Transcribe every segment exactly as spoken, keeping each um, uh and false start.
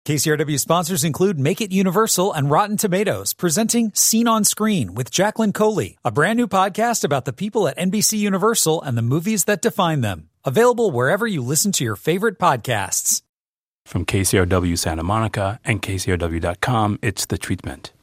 K C R W sponsors include Make It Universal and Rotten Tomatoes, presenting Scene on Screen with Jacqueline Coley, a brand new podcast about the people at N B C Universal and the movies that define them. Available wherever you listen to your favorite podcasts. From K C R W Santa Monica and K C R W dot com, it's The Treatment.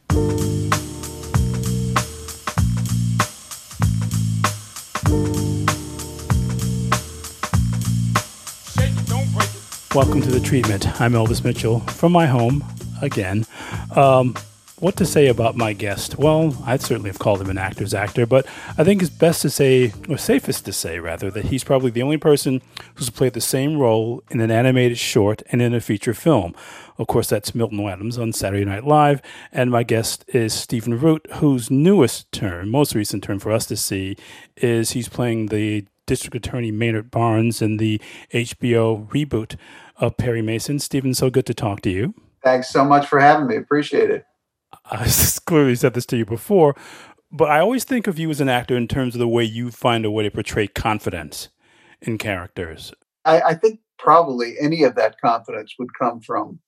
Welcome to The Treatment. I'm Elvis Mitchell from my home again. Um, what to say about my guest? Well, I'd certainly have called him an actor's actor, but I think it's best to say, or safest to say rather, that he's probably the only person who's played the same role in an animated short and in a feature film. Of course, that's Milton Adams on Saturday Night Live, and my guest is Stephen Root, whose newest turn, most recent turn for us to see, is he's playing the District Attorney Maynard Barnes in the H B O reboot of Perry Mason. Stephen, so good to talk to you. Thanks so much for having me. Appreciate it. I clearly said this to you before, but I always think of you as an actor in terms of the way you find a way to portray confidence in characters. I, I think probably any of that confidence would come from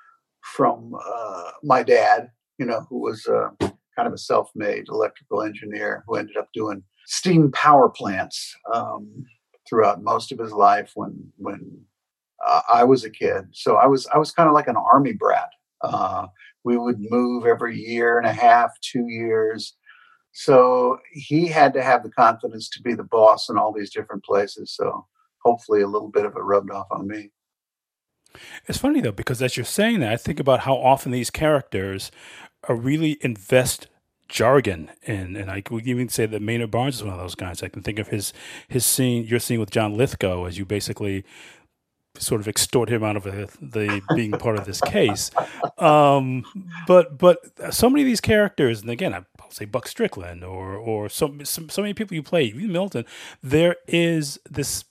from uh, my dad, you know, who was uh, kind of a self-made electrical engineer who ended up doing steam power plants um, throughout most of his life when when uh, I was a kid. So I was I was kind of like an army brat. Uh, we would move every year and a half, two years. So he had to have the confidence to be the boss in all these different places. So hopefully a little bit of it rubbed off on me. It's funny, though, because as you're saying that, I think about how often these characters are really invest jargon in, and I would even say that Maynard Barnes is one of those guys. I can think of his his scene, your scene with John Lithgow, as you basically sort of extort him out of a, the being part of this case. Um, but but so many of these characters, and again, I'll say Buck Strickland or or so so, so many people you play, even Milton. There is this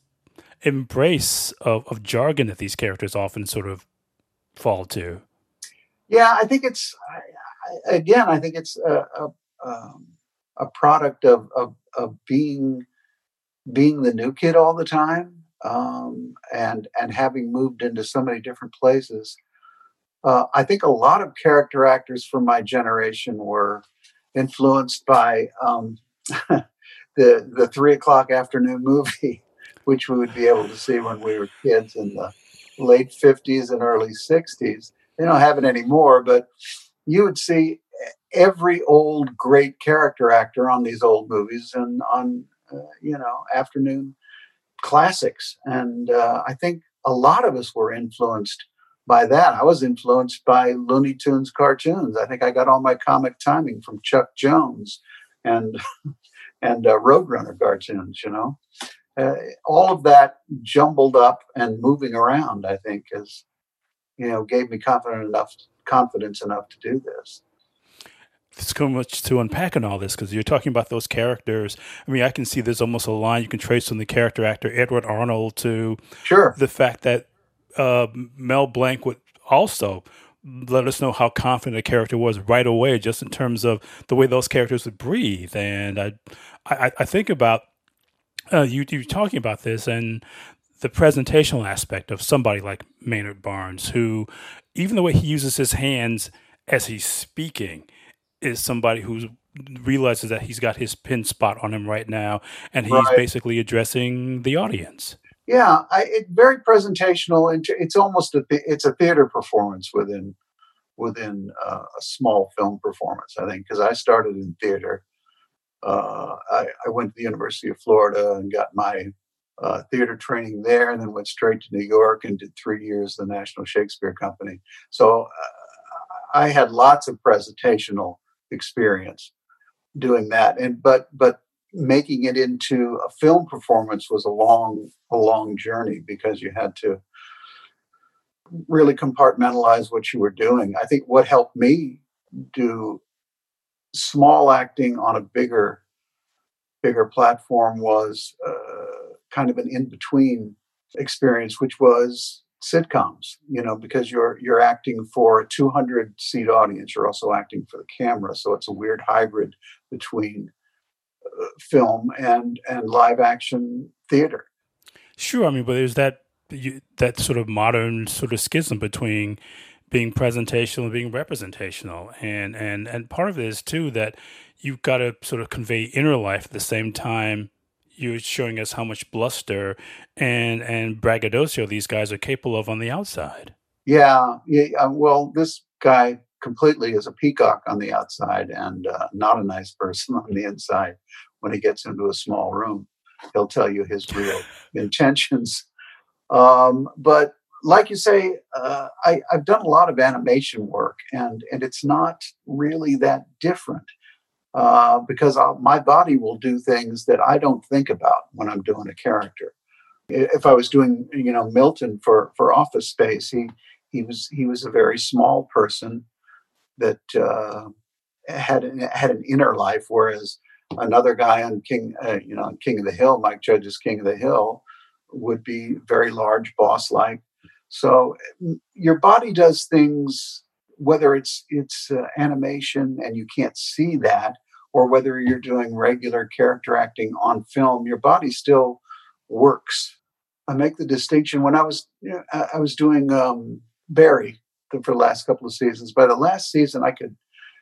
embrace of, of jargon that these characters often sort of fall to. Yeah, I think it's. I, I, again, I think it's a a, um, a product of, of of being being the new kid all the time, um, and and having moved into so many different places. Uh, I think a lot of character actors from my generation were influenced by um, the the three o'clock afternoon movie, which we would be able to see when we were kids in the late fifties and early sixties. They don't have it anymore, but you would see every old great character actor on these old movies and on, uh, you know, afternoon classics. And uh, I think a lot of us were influenced by that. I was influenced by Looney Tunes cartoons. I think I got all my comic timing from Chuck Jones and and uh, Roadrunner cartoons, you know. Uh, all of that jumbled up and moving around, I think, is, you know, gave me confident enough, confidence enough to do this. There's so much to unpack in all this because you're talking about those characters. I mean, I can see there's almost a line you can trace from the character actor Edward Arnold to sure. the fact that uh, Mel Blanc would also let us know how confident a character was right away, just in terms of the way those characters would breathe. And I, I, I think about uh, you, you talking about this and the presentational aspect of somebody like Maynard Barnes, who, even the way he uses his hands as he's speaking, is somebody who realizes that he's got his pin spot on him right now, and he's right. basically addressing the audience. Yeah, I, it, very presentational, and it's almost a it's a theater performance within within uh, a small film performance. I think because I started in theater. Uh, I, I went to the University of Florida and got my uh, theater training there, and then went straight to New York and did three years at the National Shakespeare Company. So uh, I had lots of presentational experience doing that, and but but making it into a film performance was a long a long journey because you had to really compartmentalize what you were doing. I think what helped me do small acting on a bigger bigger platform was uh, kind of an in-between experience, which was sitcoms, you know, because you're you're acting for a two hundred seat audience. You're also acting for the camera. So it's a weird hybrid between uh, film and and live action theater. Sure. I mean, but there's that you, that sort of modern sort of schism between being presentational and being representational. And, and, and part of it is, too, that you've got to sort of convey inner life at the same time you're showing us how much bluster and, and braggadocio these guys are capable of on the outside. Yeah. yeah well, this guy completely is a peacock on the outside and uh, not a nice person on the inside. When he gets into a small room, he'll tell you his real intentions. Um, but like you say, uh, I, I've done a lot of animation work, and, and it's not really that different. Uh, because I'll, my body will do things that I don't think about when I'm doing a character. If I was doing, you know, Milton for, for Office Space, he he was he was a very small person that uh, had had an inner life, whereas another guy on King, uh, you know, King of the Hill, Mike Judge's King of the Hill, would be very large, boss-like. So your body does things, whether it's it's uh, animation and you can't see that, or whether you're doing regular character acting on film, your body still works. I make the distinction when I was you know, I, I was doing um, Barry for the last couple of seasons. By the last season, I could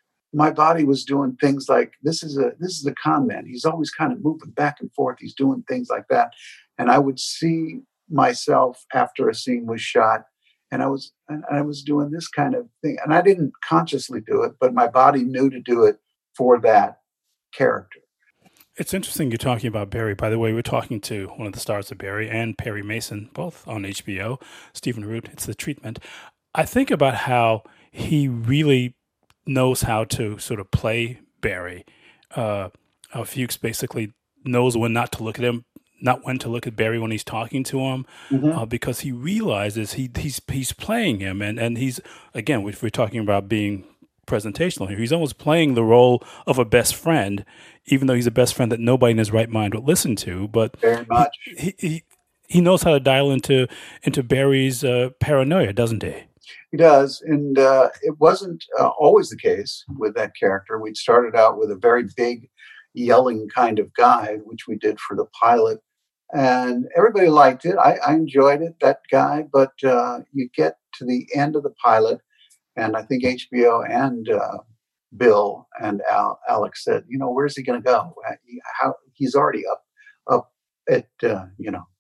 my body was doing things like this is a this is a con man. He's always kind of moving back and forth. He's doing things like that, and I would see myself after a scene was shot. And I was and I was doing this kind of thing. And I didn't consciously do it, but my body knew to do it for that character. It's interesting you're talking about Barry. By the way, we're talking to one of the stars of Barry and Perry Mason, both on H B O, Stephen Root. It's The Treatment. I think about how he really knows how to sort of play Barry. Uh, uh, Fuchs basically knows when not to look at him, not when to look at Barry when he's talking to him, mm-hmm. uh, because he realizes he he's he's playing him, and, and he's again if we're talking about being presentational here, he's almost playing the role of a best friend, even though he's a best friend that nobody in his right mind would listen to. But very much he he, he knows how to dial into into Barry's uh, paranoia, doesn't he? He does, and uh, it wasn't uh, always the case with that character. We'd started out with a very big, yelling kind of guy, which we did for the pilot. And everybody liked it. I, I enjoyed it, that guy. But uh, you get to the end of the pilot, and I think H B O and uh, Bill and Al, Alex said, you know, where's he going to go? How he's already up up at uh, you know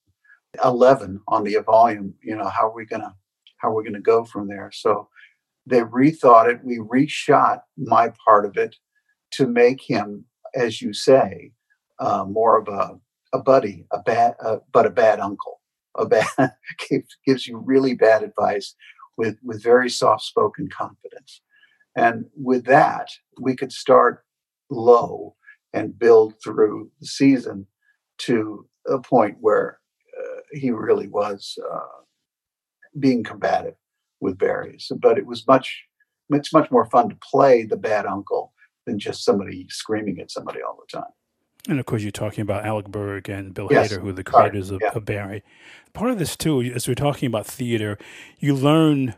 eleven on the volume. You know, how are we gonna how are we gonna go from there? So they rethought it. We reshot my part of it to make him, as you say, uh, more of a a buddy, a bad, uh, but a bad uncle, a bad gives you really bad advice with, with very soft-spoken confidence. And with that, we could start low and build through the season to a point where uh, he really was uh, being combative with Barry. So, but it was much, it's much more fun to play the bad uncle than just somebody screaming at somebody all the time. And of course, you're talking about Alec Berg and Bill yes. Hader, who are the creators of, yeah. of Barry. Part of this, too, as we're talking about theater, you learn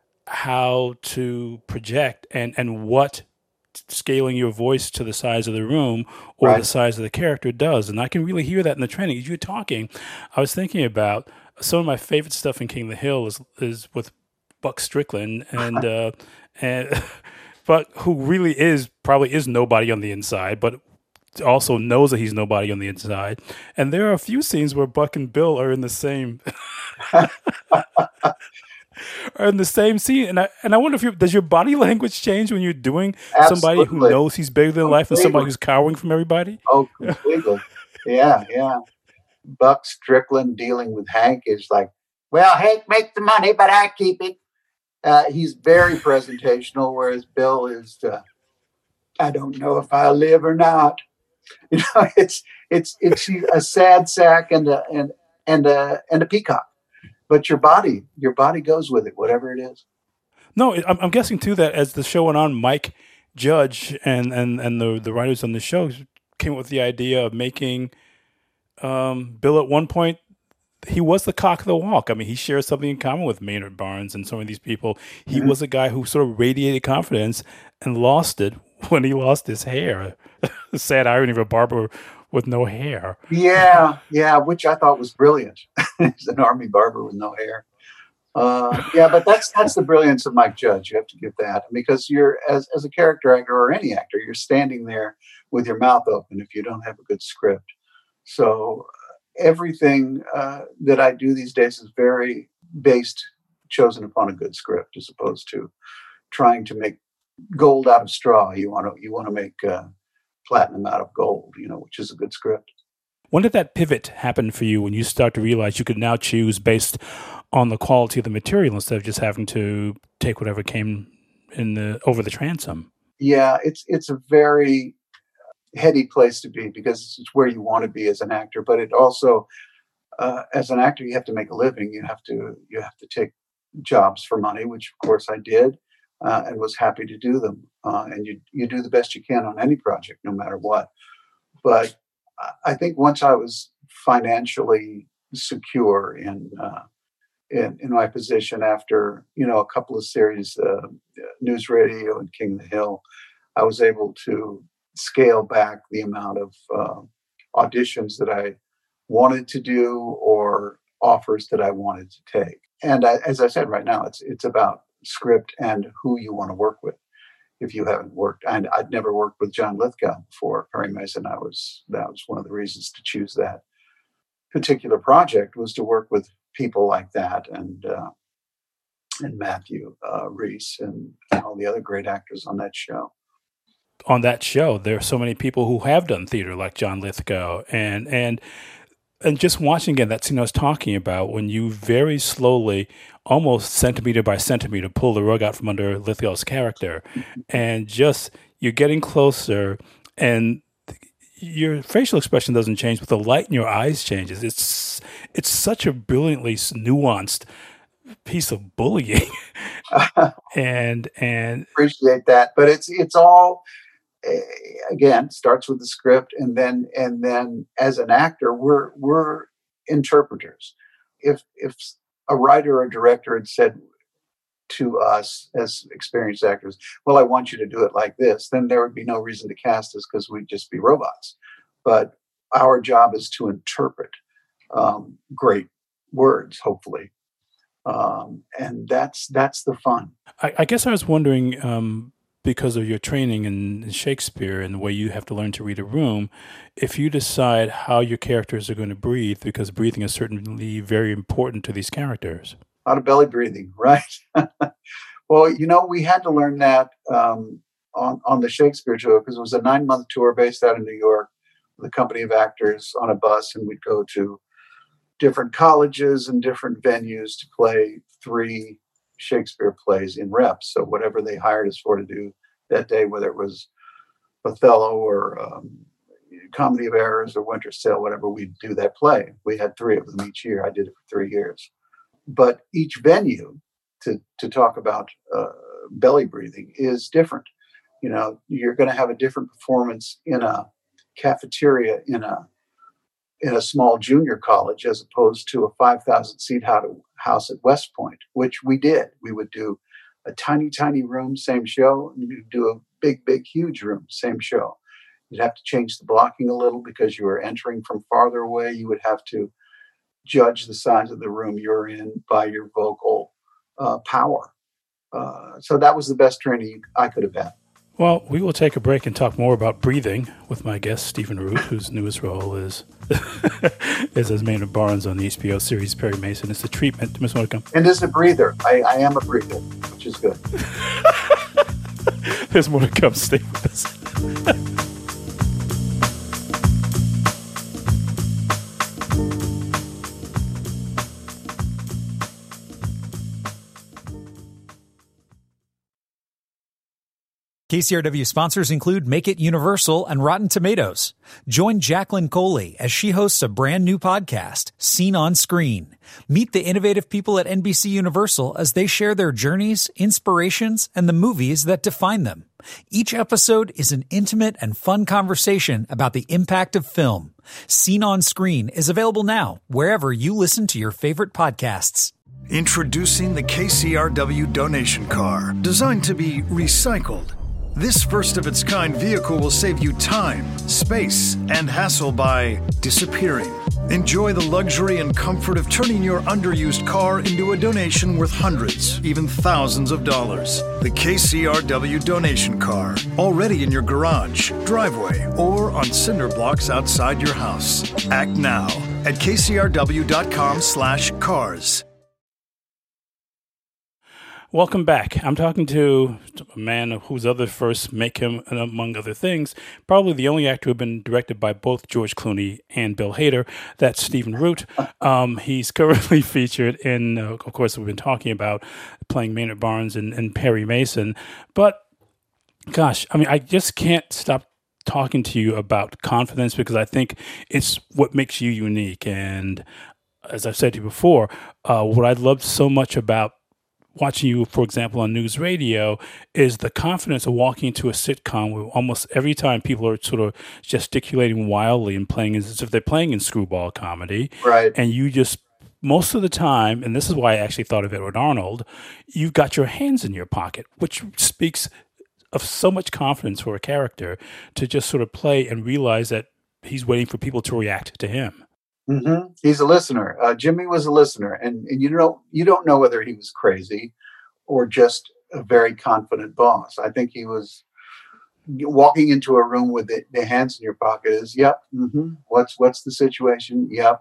how to project and, and what scaling your voice to the size of the room or right. the size of the character does. And I can really hear that in the training. As you were talking, I was thinking about some of my favorite stuff in King of the Hill is is with Buck Strickland and uh, and Buck, who really is probably is nobody on the inside, but also knows that he's nobody on the inside. And there are a few scenes where Buck and Bill are in the same are in the same scene. And I and I wonder if you does your body language change when you're doing Absolutely. somebody who knows he's bigger than completely. life and somebody who's cowering from everybody? Oh, completely. yeah, yeah. Buck Strickland dealing with Hank is like, well, Hank makes the money, but I keep it. Uh, he's very presentational, whereas Bill is, uh, I don't know if I'll live or not. You know, it's it's it's a sad sack and a and and a and a peacock, but your body your body goes with it, whatever it is. No, I'm, I'm guessing too that as the show went on, Mike Judge and and and the the writers on the show came up with the idea of making um, Bill at one point. He was the cock of the walk. I mean, he shares something in common with Maynard Barnes and some of these people. He mm-hmm. was a guy who sort of radiated confidence and lost it when he lost his hair. Sad irony of a barber with no hair. Yeah, yeah, which I thought was brilliant. He's an army barber with no hair. Uh, yeah, but that's that's the brilliance of Mike Judge. You have to give that, because you're as as a character actor or any actor, you're standing there with your mouth open if you don't have a good script. So uh, everything uh, that I do these days is very based, chosen upon a good script, as opposed to trying to make gold out of straw. You want to you want to make uh, platinum out of gold, you know, which is a good script. When did that pivot happen for you, when you start to realize you could now choose based on the quality of the material instead of just having to take whatever came in the over the transom? Yeah, it's it's a very heady place to be, because it's where you want to be as an actor. But it also, uh, as an actor, you have to make a living. You have to you have to take jobs for money, which of course I did, uh, and was happy to do them. Uh, and you you do the best you can on any project, no matter what. But I think once I was financially secure in uh, in, in my position after, you know, a couple of series, uh, News Radio and King of the Hill, I was able to scale back the amount of uh, auditions that I wanted to do or offers that I wanted to take. And I, as I said, right now, it's it's about script and who you want to work with. If you haven't worked, and I'd never worked with John Lithgow before Perry Mason, I was that was one of the reasons to choose that particular project, was to work with people like that, and uh, and Matthew uh, Rhys and, and all the other great actors on that show. On that show, there are so many people who have done theater, like John Lithgow, and and and just watching again that scene I was talking about, when you very slowly, almost centimeter by centimeter, pull the rug out from under Lithgow's character, and just you're getting closer, and your facial expression doesn't change, but the light in your eyes changes. It's it's such a brilliantly nuanced piece of bullying, and and appreciate that, but it's it's all. Again, starts with the script, and then and then as an actor, we're we're interpreters. If if a writer or director had said to us as experienced actors, "Well, I want you to do it like this," then there would be no reason to cast us, because we'd just be robots. But our job is to interpret um, great words, hopefully, um, and that's that's the fun. I, I guess I was wondering. Um because of your training in Shakespeare and the way you have to learn to read a room, if you decide how your characters are going to breathe, because breathing is certainly very important to these characters. A lot of belly breathing, right? Well, you know, we had to learn that um, on, on the Shakespeare tour, because it was a nine-month tour based out of New York with a company of actors on a bus, and we'd go to different colleges and different venues to play three Shakespeare plays in reps. So whatever they hired us for to do that day, whether it was Othello or um, Comedy of Errors or Winter's Tale, whatever, we'd do that play. We had three of them each year. I did it for three years. But each venue, to to talk about uh, belly breathing, is different. You know, you're going to have a different performance in a cafeteria in a in a small junior college as opposed to a five thousand seat house at West Point, which we did. We would do a tiny, tiny room, same show, and you'd do a big, big, huge room, same show. You'd have to change the blocking a little because you were entering from farther away. You would have to judge the size of the room you're in by your vocal uh, power. Uh, so that was the best training I could have had. Well, we will take a break and talk more about breathing with my guest, Stephen Root, whose newest role is is as Maynard Barnes on the H B O series Perry Mason. It's a treatment. Miz More to come. And as a breather. I, I am a breather, which is good. There's more to come. Stay with us. K C R W sponsors include Make It Universal and Rotten Tomatoes. Join Jacqueline Coley as she hosts a brand new podcast, Scene on Screen. Meet the innovative people at N B C Universal as they share their journeys, inspirations, and the movies that define them. Each episode is an intimate and fun conversation about the impact of film. Scene on Screen is available now, wherever you listen to your favorite podcasts. Introducing the K C R W donation car, designed to be recycled. This first-of-its-kind vehicle will save you time, space, and hassle by disappearing. Enjoy the luxury and comfort of turning your underused car into a donation worth hundreds, even thousands of dollars. The K C R W donation car, already in your garage, driveway, or on cinder blocks outside your house. Act now at k c r w dot com slash cars. Welcome back. I'm talking to a man whose other firsts make him, among other things, probably the only actor who's been directed by both George Clooney and Bill Hader. That's Stephen Root. Um, he's currently featured in, uh, of course, we've been talking about playing Maynard Barnes and, and Perry Mason. But, gosh, I mean, I just can't stop talking to you about confidence because I think it's what makes you unique. And as I've said to you before, uh, what I loved so much about watching you, for example, on news radio, is the confidence of walking into a sitcom where almost every time people are sort of gesticulating wildly and playing as if they're playing in screwball comedy. Right. And you just, most of the time, and this is why I actually thought of Edward Arnold, you've got your hands in your pocket, which speaks of so much confidence for a character to just sort of play and realize that he's waiting for people to react to him. Mm-hmm. He's a listener. Uh, Jimmy was a listener, and, and you don't you don't know whether he was crazy or just a very confident boss. I think he was walking into a room with the, the hands in your pocket. Is yep. Mm-hmm. What's what's the situation? Yep.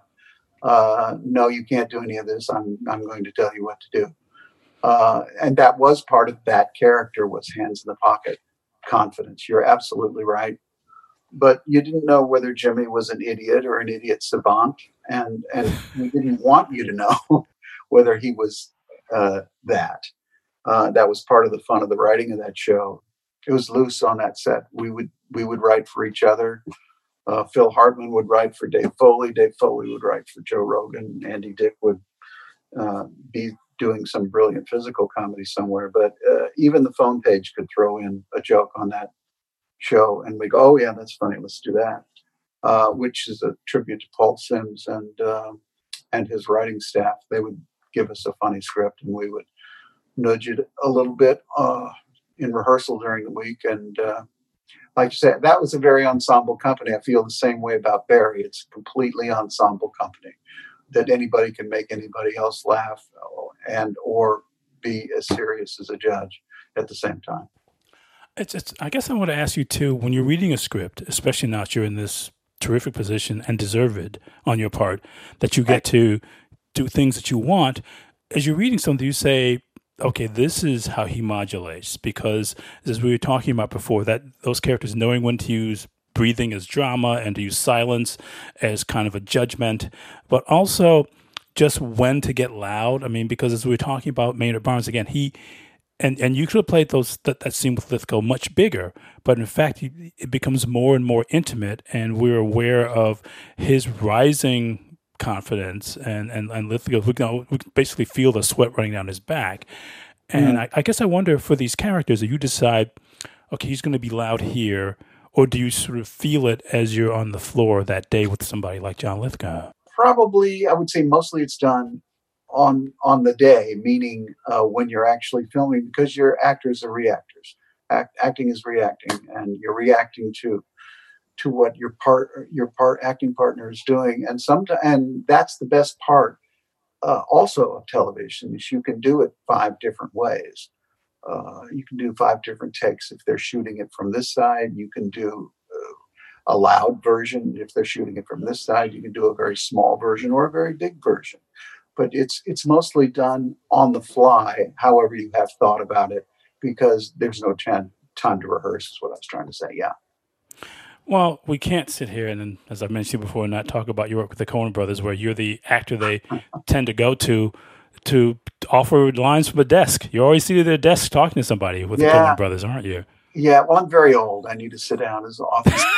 Uh, no, you can't do any of this. I'm I'm going to tell you what to do. Uh, and that was part of that character was hands in the pocket, confidence. You're absolutely right. But you didn't know whether Jimmy was an idiot or an idiot savant, and and we didn't want you to know whether he was uh, that. Uh, that was part of the fun of the writing of that show. It was loose on that set. We would we would write for each other. Uh, Phil Hartman would write for Dave Foley. Dave Foley would write for Joe Rogan. Andy Dick would uh, be doing some brilliant physical comedy somewhere. But uh, even the phone page could throw in a joke on that show, and we go, oh yeah, that's funny, let's do that, uh, which is a tribute to Paul Sims and uh, and his writing staff. They would give us a funny script, and we would nudge it a little bit uh, in rehearsal during the week. And uh, like you said, that was a very ensemble company. I feel the same way about Barry. It's a completely ensemble company that anybody can make anybody else laugh and or be as serious as a judge at the same time. It's, it's, I guess I want to ask you, too, when you're reading a script, especially now that you're in this terrific position and deserve it on your part, that you get to do things that you want, as you're reading something, you say, okay, this is how he modulates, because as we were talking about before, that those characters knowing when to use breathing as drama and to use silence as kind of a judgment, but also just when to get loud. I mean, because as we were talking about Maynard Barnes, again, he... And and you could have played those that, that scene with Lithgow much bigger, but in fact, it becomes more and more intimate, and we're aware of his rising confidence, and, and, and Lithgow, we can, we can basically feel the sweat running down his back. And mm. I, I guess I wonder, for these characters, that you decide, okay, he's going to be loud here, or do you sort of feel it as you're on the floor that day with somebody like John Lithgow? Probably, I would say mostly it's done on on the day, meaning uh, when you're actually filming, because your actors are reactors. Act, acting is reacting, and you're reacting to to what your part your part acting partner is doing, and sometimes and that's the best part. Uh, also of television is you can do it five different ways. Uh, you can do five different takes if they're shooting it from this side. You can do uh, a loud version if they're shooting it from this side. You can do a very small version or a very big version. But it's it's mostly done on the fly, however you have thought about it, because there's no time, time to rehearse, is what I was trying to say, yeah. Well, we can't sit here and, then, as I mentioned before, not talk about your work with the Coen brothers, where you're the actor they tend to go to to offer lines from a desk. You're always seated at their desk talking to somebody with yeah. the Coen brothers, aren't you? Yeah, well, I'm very old. I need to sit down as often as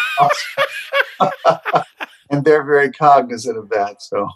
possible. And they're very cognizant of that, so...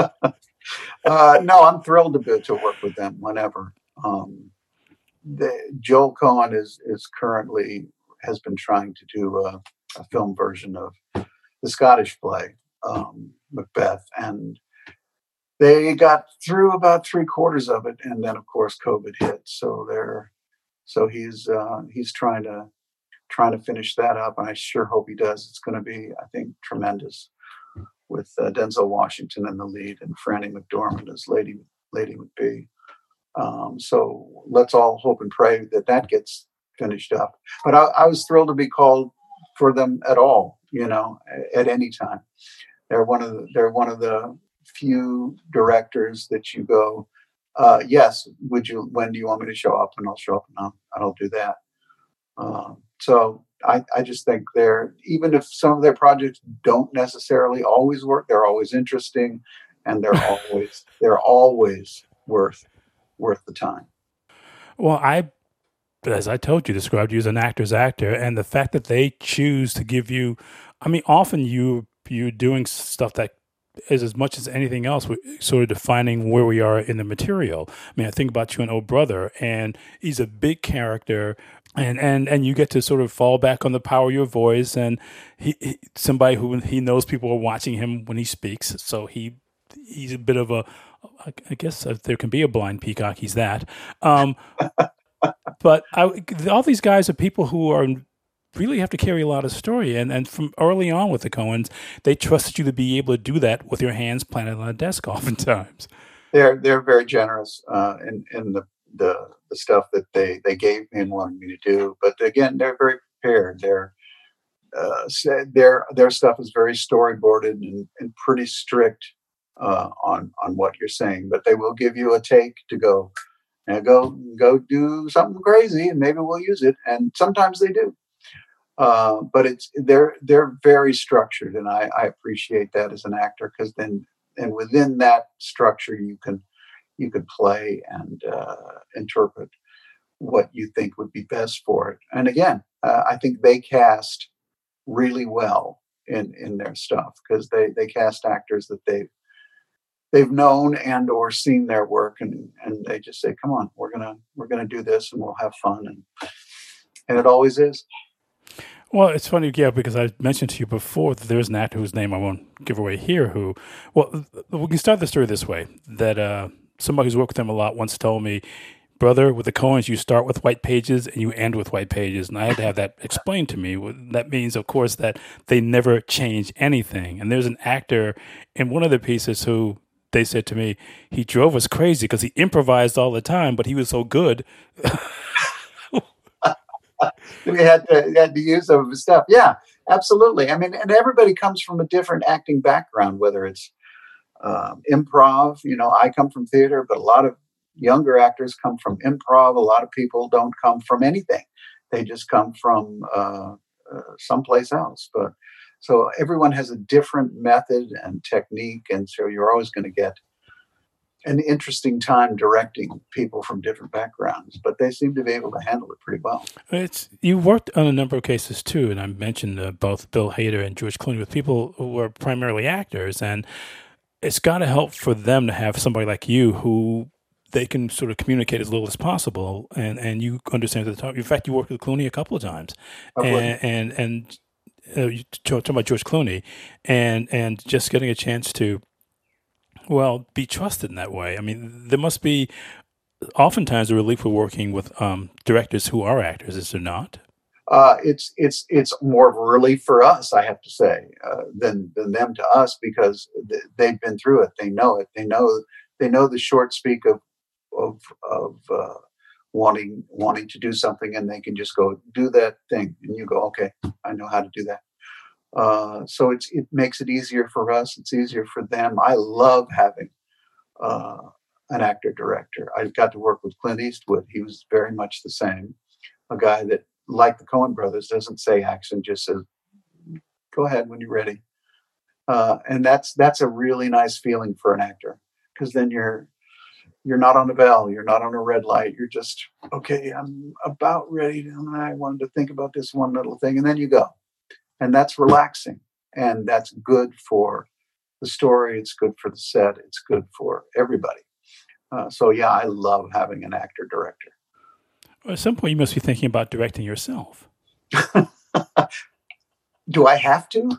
Uh, no, I'm thrilled to be to work with them whenever. Um, the, Joel Coen is is currently has been trying to do a, a film version of the Scottish play um, Macbeth, and they got through about three quarters of it, and then of course COVID hit. So they're so he's uh, he's trying to trying to finish that up, and I sure hope he does. It's going to be, I think, tremendous with uh, Denzel Washington in the lead and Franny McDormand as Lady Lady McBee. Um, so let's all hope and pray that that gets finished up. But I, I was thrilled to be called for them at all, you know, at, at any time. They're one of the, they're one of the few directors that you go, uh, yes, would you, when do you want me to show up? And I'll show up and I'll, I'll do that. Um, so I, I just think they're, even if some of their projects don't necessarily always work, they're always interesting, and they're always, they're always worth, worth the time. Well, I, as I told you, described you as an actor's actor, and the fact that they choose to give you, I mean, often you, you're doing stuff that is as much as anything else sort of defining where we are in the material. I mean, I think about you and Oh Brother, and he's a big character, and and and you get to sort of fall back on the power of your voice, and he, he somebody who he knows people are watching him when he speaks, so he he's a bit of a, I guess if there can be a blind peacock, he's that. Um, but I, all these guys are people who are really have to carry a lot of story. And, and from early on with the Coens, they trusted you to be able to do that with your hands planted on a desk oftentimes. They're they're very generous uh, in, in the, the the stuff that they, they gave me and wanted me to do. But again, they're very prepared. They're, uh, their their stuff is very storyboarded and, and pretty strict uh, on, on what you're saying. But they will give you a take to go, and go, go do something crazy, and maybe we'll use it. And sometimes they do. Uh, but it's they're they're very structured, and I, I appreciate that as an actor, because then and within that structure you can you can play and uh, interpret what you think would be best for it. And again, uh, I think they cast really well in, in their stuff, because they, they cast actors that they they've known and or seen their work, and, and they just say, "Come on, we're gonna we're gonna do this, and we'll have fun," and and it always is. Well, it's funny, yeah, because I mentioned to you before that there is an actor whose name I won't give away here who, well, we can start the story this way, that uh, somebody who's worked with them a lot once told me, brother, with the Coens, you start with white pages and you end with white pages. And I had to have that explained to me. That means, of course, that they never change anything. And there's an actor in one of the pieces who they said to me, he drove us crazy because he improvised all the time, but he was so good. We had to, had to use some of his stuff. Yeah, absolutely. I mean, and everybody comes from a different acting background, whether it's um, improv. You know, I come from theater, but a lot of younger actors come from improv. A lot of people don't come from anything. They just come from uh, uh, someplace else. But so everyone has a different method and technique. And so you're always going to get an interesting time directing people from different backgrounds, but they seem to be able to handle it pretty well. It's you worked on a number of cases too, and I mentioned uh, both Bill Hader and George Clooney with people who are primarily actors, and it's got to help for them to have somebody like you who they can sort of communicate as little as possible, and, and you understand at the time. In fact, you worked with Clooney a couple of times, and and, and uh, you talk about George Clooney, and and just getting a chance to, well, be trusted in that way. I mean, there must be oftentimes a relief for working with um, directors who are actors, is there not? Uh, it's it's it's more of a relief for us, I have to say, uh, than than them to us, because th- they've been through it. They know it. They know they know the short speak of of of uh, wanting wanting to do something, and they can just go do that thing, and you go, okay, I know how to do that. Uh, so it's it makes it easier for us. It's easier for them. I love having uh, an actor director. I got to work with Clint Eastwood. He was very much the same, a guy that, like the Coen brothers, doesn't say action, just says, "Go ahead when you're ready." Uh, and that's that's a really nice feeling for an actor, because then you're you're not on a bell, you're not on a red light. You're just, okay, I'm about ready. And I wanted to think about this one little thing, and then you go. And that's relaxing, and that's good for the story. It's good for the set. It's good for everybody. Uh, so, yeah, I love having an actor director. Well, at some point, you must be thinking about directing yourself. Do I have to?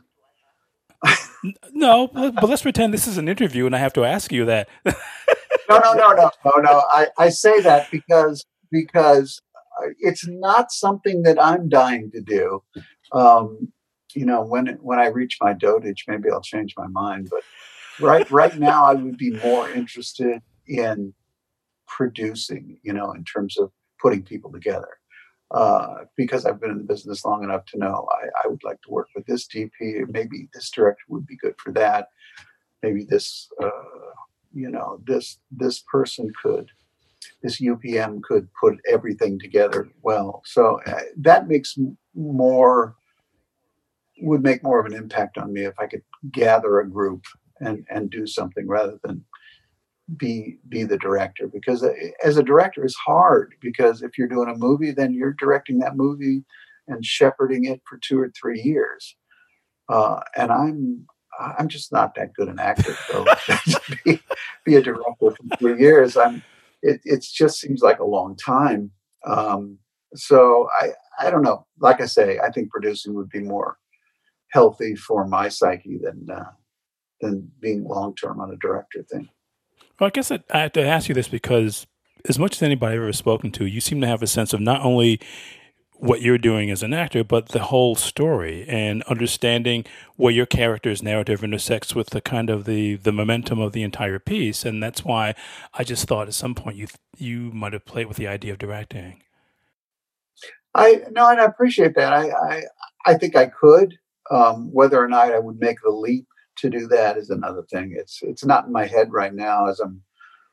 No, but let's pretend this is an interview, and I have to ask you that. no, no, no, no, no, no. I, I say that because because it's not something that I'm dying to do. Um, you know, when when I reach my dotage, maybe I'll change my mind. But right right now, I would be more interested in producing. You know, in terms of putting people together, uh, because I've been in the business long enough to know I, I would like to work with this D P. Maybe this director would be good for that. Maybe this, uh, you know, this this person could. This U P M could put everything together well. So uh, that makes more, would make more of an impact on me if I could gather a group and, and do something rather than be, be the director. Because uh, as a director, it's hard, because if you're doing a movie, then you're directing that movie and shepherding it for two or three years. Uh, and I'm, I'm just not that good an actor. So to be, be a director for three years, I'm, It it just seems like a long time. Um, so I, I don't know. Like I say, I think producing would be more healthy for my psyche than uh, than being long term on a director thing. Well, I guess I, I have to ask you this because as much as anybody I've ever spoken to, you seem to have a sense of not only what you're doing as an actor, but the whole story and understanding where your character's narrative intersects with the kind of the, the momentum of the entire piece. And that's why I just thought at some point you you might have played with the idea of directing. I no, and I appreciate that. I I, I think I could. Um, whether or not I would make the leap to do that is another thing. It's it's not in my head right now. As I'm,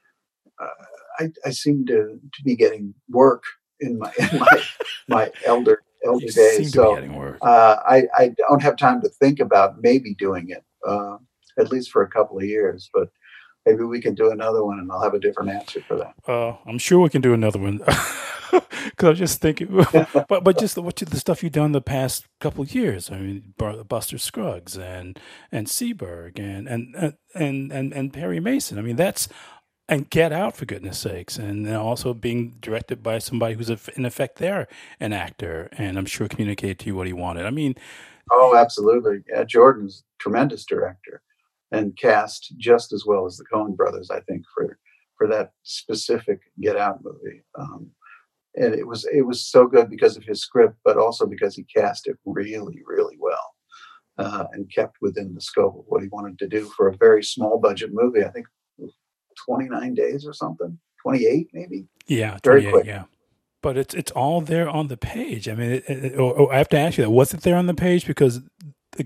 uh, I I seem to to be getting work in my in my my elder elder You days. seem to So be getting work. uh, I I don't have time to think about maybe doing it, uh, at least for a couple of years. But maybe we can do another one, and I'll have a different answer for that. Uh, I'm sure we can do another one. Because I'm just thinking, but but just the, what you, the stuff you've done the past couple of years. I mean, Buster Scruggs and and Seberg and and and and and Perry Mason. I mean, that's. And Get Out, for goodness sakes. And also being directed by somebody who's, in effect, there, an actor. And I'm sure communicated to you what he wanted. I mean... Oh, absolutely. Yeah, Jordan's a tremendous director and cast just as well as the Coen brothers, I think, for for that specific Get Out movie. Um, and it was it was so good because of his script, but also because he cast it really, really well. Uh, and kept within the scope of what he wanted to do for a very small budget movie. I think twenty-nine days or something, twenty-eight maybe. Yeah, very quick. Yeah, but it's it's all there on the page. I mean, it, it, or, or I have to ask you that. Was it there on the page? Because the,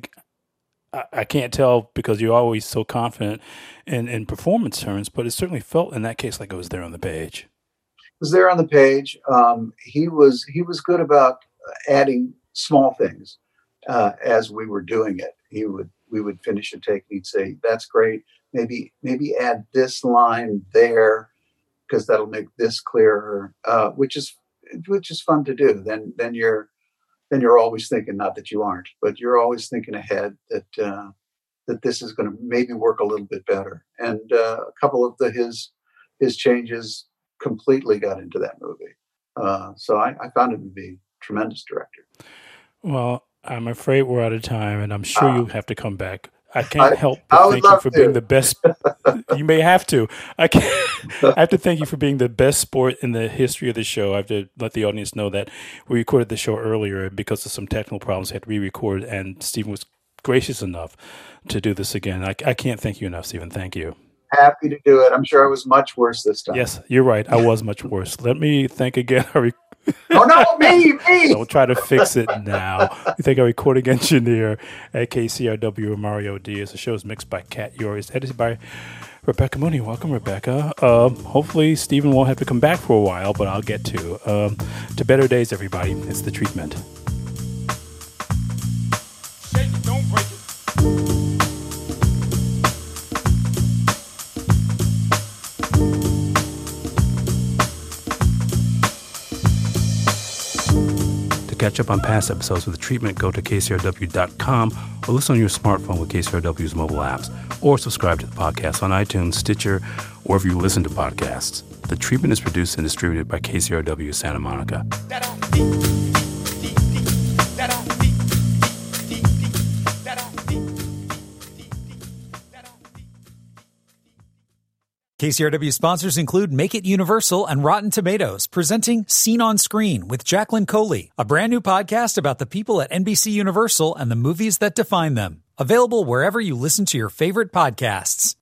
I, I can't tell because you're always so confident in, in performance terms, but it certainly felt in that case like it was there on the page. It was there on the page. Um, he was he was good about adding small things uh, as we were doing it. He would we would finish a take. And he'd say, "That's great. Maybe maybe add this line there because that'll make this clearer," uh, which is which is fun to do. Then then you're then you're always thinking, not that you aren't, but you're always thinking ahead that uh, that this is going to maybe work a little bit better. And uh, a couple of the his his changes completely got into that movie. Uh, so I, I found him to be a tremendous director. Well, I'm afraid we're out of time, and I'm sure uh, you'll have to come back. I can't I, help but thank you for to. being the best. You may have to. I can't. I have to thank you for being the best sport in the history of the show. I have to let the audience know that we recorded the show earlier because of some technical problems. I had to re-record, and Stephen was gracious enough to do this again. I, I can't thank you enough, Stephen. Thank you. Happy to do it. I'm sure I was much worse this time. Yes, you're right. I was much worse. Let me thank again our Oh no, me, me! Don't try to fix it now. We thank our recording engineer at K C R W, Mario Diaz. The show is mixed by Kat Yoris, edited by Rebecca Mooney. Welcome, Rebecca. Um, hopefully, Stephen won't have to come back for a while, but I'll get to. Um, to better days, everybody. It's The Treatment. Shake it, don't break it. Catch up on past episodes of The Treatment, go to K C R W dot com or listen on your smartphone with K C R W's mobile apps, or subscribe to the podcast on iTunes, Stitcher, wherever you listen to podcasts. The Treatment is produced and distributed by K C R W Santa Monica. K C R W sponsors include Make It Universal and Rotten Tomatoes, presenting Scene on Screen with Jacqueline Coley, a brand new podcast about the people at N B C Universal and the movies that define them. Available wherever you listen to your favorite podcasts.